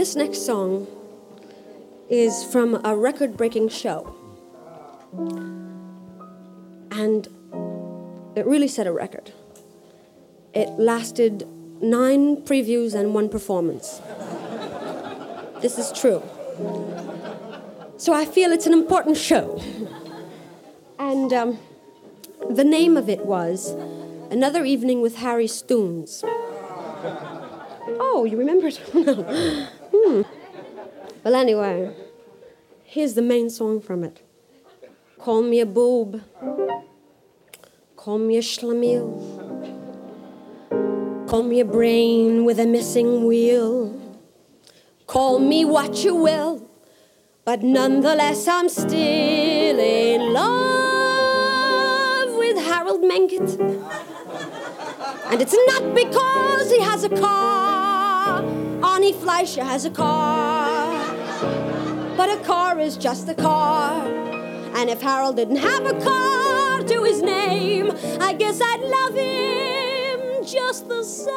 This next song is from a record-breaking show. And it really set a record. It lasted 9 previews and 1 performance. This is true. So I feel it's an important show. And the name of it was Another Evening with Harry Stoons. Oh, you remember it? Well, anyway, here's the main song from it. Call me a boob. Call me a schlemiel. Call me a brain with a missing wheel. Call me what you will, but nonetheless I'm still in love with Harold Mengett. And it's not because he has a car. Arnie Fleischer has a car. But a car is just a car. And if Harold didn't have a car to his name, I guess I'd love him just the same.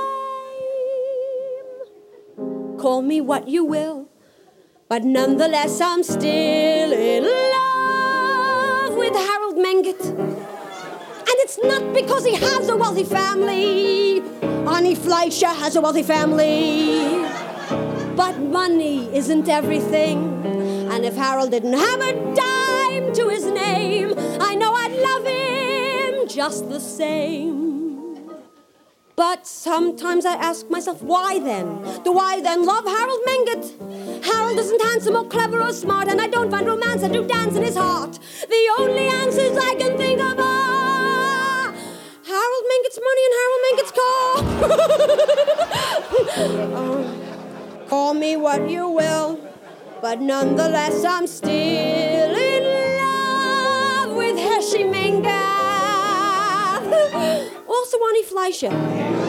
Call me what you will, but nonetheless I'm still in love with Harold Mengett. And it's not because he has a wealthy family. Arnie Fleischer has a wealthy family. But money isn't everything. And if Harold didn't have a dime to his name, I know I'd love him just the same. But sometimes I ask myself, why then? Do I then love Harold Mengett? Harold isn't handsome or clever or smart, and I don't find romance and do dance in his heart. The only answers I can think of are Harold Mengett's money and Harold Mengett's car. Call me what you will, but nonetheless I'm still in love with Hershey Mengett. Also Arnie Fleischer.